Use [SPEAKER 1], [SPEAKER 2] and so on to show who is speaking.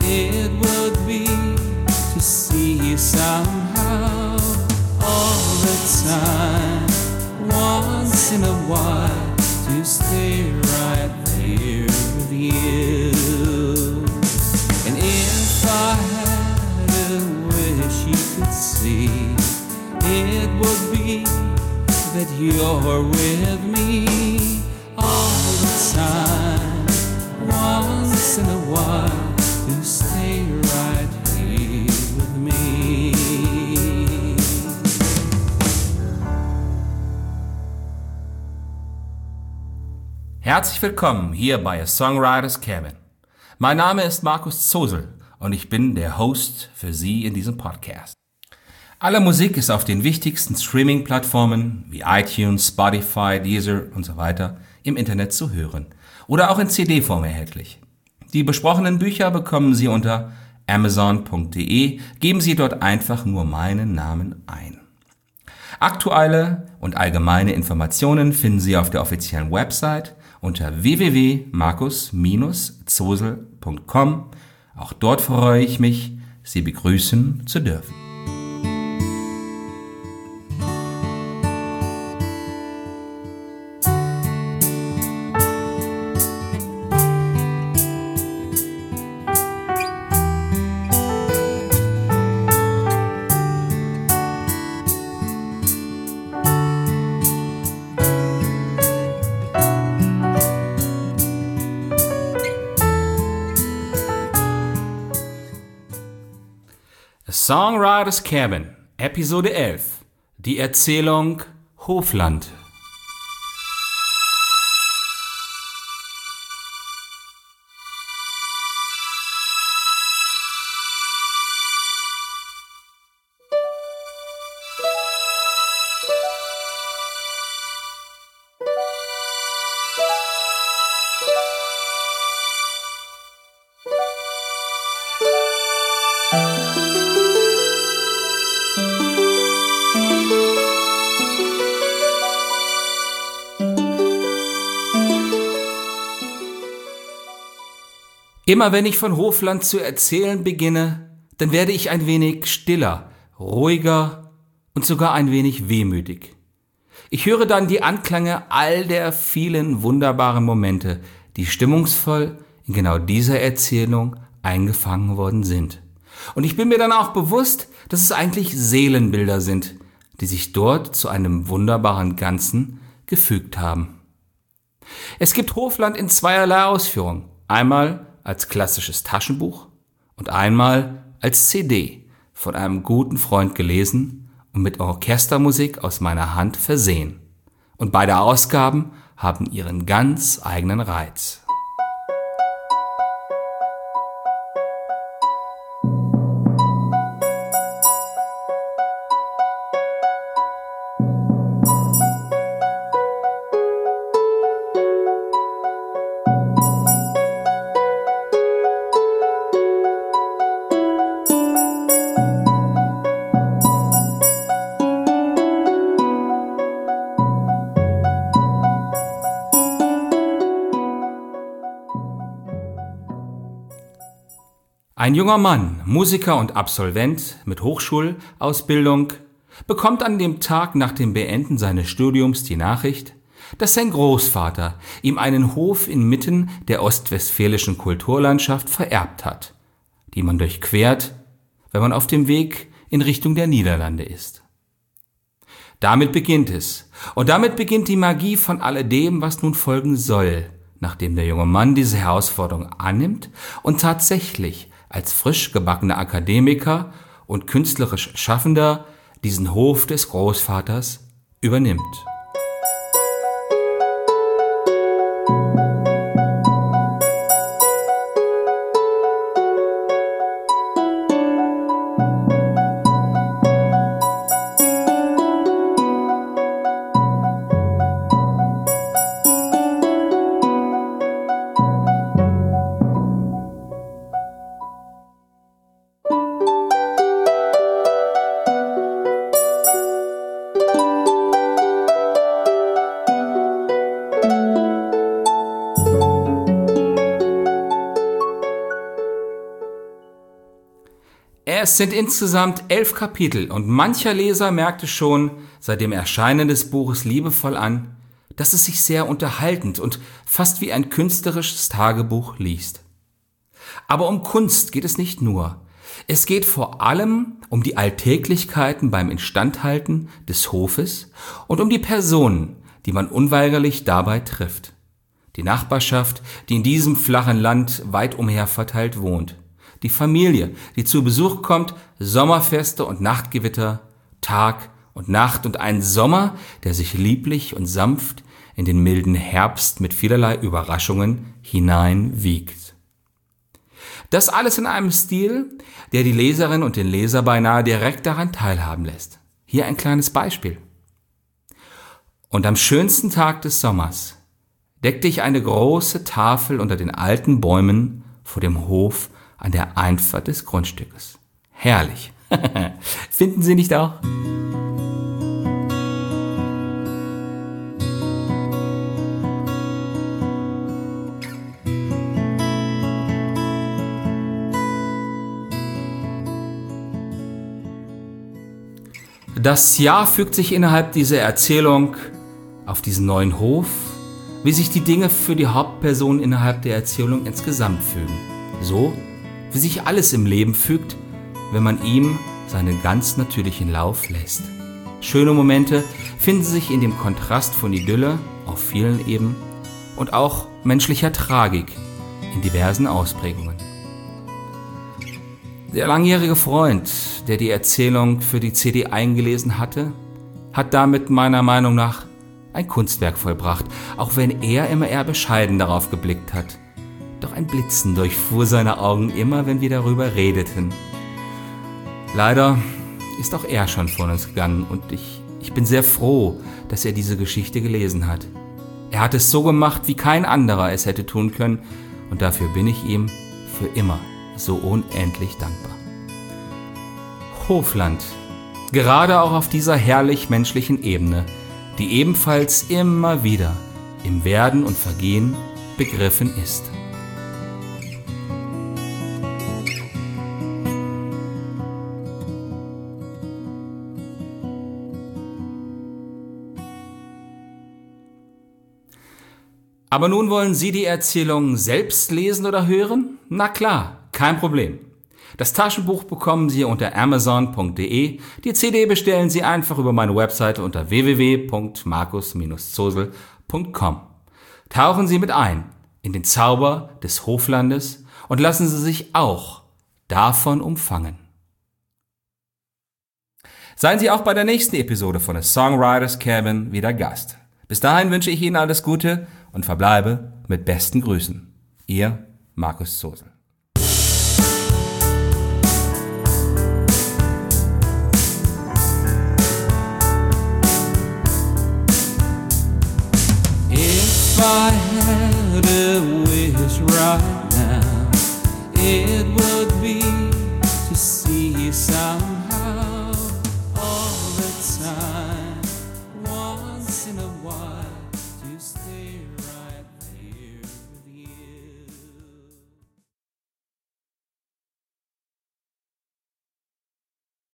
[SPEAKER 1] it would be to see you somehow all the time, once in a while, to stay right there with you. And if I had a wish you could see, it would be that you're with me all the time, once in a while, to stay right here with me. Herzlich willkommen hier bei A Songwriter's Cabin. Mein Name ist Markus Zosel und ich bin der Host für Sie in diesem Podcast. Alle Musik ist auf den wichtigsten Streaming-Plattformen wie iTunes, Spotify, Deezer und so weiter im Internet zu hören oder auch in CD-Form erhältlich. Die besprochenen Bücher bekommen Sie unter amazon.de, geben Sie dort einfach nur meinen Namen ein. Aktuelle und allgemeine Informationen finden Sie auf der offiziellen Website unter www.markus-zosel.com. Auch dort freue ich mich, Sie begrüßen zu dürfen. A Songwriter's Cabin, Episode 11, die Erzählung Hofland. Immer wenn ich von Hofland zu erzählen beginne, dann werde ich ein wenig stiller, ruhiger und sogar ein wenig wehmütig. Ich höre dann die Anklänge all der vielen wunderbaren Momente, die stimmungsvoll in genau dieser Erzählung eingefangen worden sind. Und ich bin mir dann auch bewusst, dass es eigentlich Seelenbilder sind, die sich dort zu einem wunderbaren Ganzen gefügt haben. Es gibt Hofland in zweierlei Ausführung. Einmal als klassisches Taschenbuch und einmal als CD von einem guten Freund gelesen und mit Orchestermusik aus meiner Hand versehen. Und beide Ausgaben haben ihren ganz eigenen Reiz. Ein junger Mann, Musiker und Absolvent mit Hochschulausbildung, bekommt an dem Tag nach dem Beenden seines Studiums die Nachricht, dass sein Großvater ihm einen Hof inmitten der ostwestfälischen Kulturlandschaft vererbt hat, die man durchquert, wenn man auf dem Weg in Richtung der Niederlande ist. Damit beginnt es. Und damit beginnt die Magie von alledem, was nun folgen soll, nachdem der junge Mann diese Herausforderung annimmt und tatsächlich als frisch gebackener Akademiker und künstlerisch Schaffender diesen Hof des Großvaters übernimmt. Es sind insgesamt 11 Kapitel und mancher Leser merkte schon seit dem Erscheinen des Buches liebevoll an, dass es sich sehr unterhaltend und fast wie ein künstlerisches Tagebuch liest. Aber um Kunst geht es nicht nur. Es geht vor allem um die Alltäglichkeiten beim Instandhalten des Hofes und um die Personen, die man unweigerlich dabei trifft. Die Nachbarschaft, die in diesem flachen Land weit umher verteilt wohnt. Die Familie, die zu Besuch kommt, Sommerfeste und Nachtgewitter, Tag und Nacht und einen Sommer, der sich lieblich und sanft in den milden Herbst mit vielerlei Überraschungen hineinwiegt. Das alles in einem Stil, der die Leserin und den Leser beinahe direkt daran teilhaben lässt. Hier ein kleines Beispiel. Und am schönsten Tag des Sommers deckte ich eine große Tafel unter den alten Bäumen vor dem Hof an der Einfahrt des Grundstückes. Herrlich. Finden Sie nicht auch? Das Jahr fügt sich innerhalb dieser Erzählung auf diesen neuen Hof, wie sich die Dinge für die Hauptperson innerhalb der Erzählung insgesamt fügen. So wie sich alles im Leben fügt, wenn man ihm seinen ganz natürlichen Lauf lässt. Schöne Momente finden sich in dem Kontrast von Idylle auf vielen Ebenen und auch menschlicher Tragik in diversen Ausprägungen. Der langjährige Freund, der die Erzählung für die CD eingelesen hatte, hat damit meiner Meinung nach ein Kunstwerk vollbracht, auch wenn er immer eher bescheiden darauf geblickt hat. Doch ein Blitzen durchfuhr seine Augen immer, wenn wir darüber redeten. Leider ist auch er schon von uns gegangen und ich bin sehr froh, dass er diese Geschichte gelesen hat. Er hat es so gemacht, wie kein anderer es hätte tun können und dafür bin ich ihm für immer so unendlich dankbar. Hofland, gerade auch auf dieser herrlich menschlichen Ebene, die ebenfalls immer wieder im Werden und Vergehen begriffen ist. Aber nun wollen Sie die Erzählung selbst lesen oder hören? Na klar, kein Problem. Das Taschenbuch bekommen Sie unter amazon.de. Die CD bestellen Sie einfach über meine Webseite unter www.markus-zosel.com. Tauchen Sie mit ein in den Zauber des Hoflandes und lassen Sie sich auch davon umfangen. Seien Sie auch bei der nächsten Episode von A Songwriter's Cabin wieder Gast. Bis dahin wünsche ich Ihnen alles Gute und verbleibe mit besten Grüßen. Ihr Markus Zosel.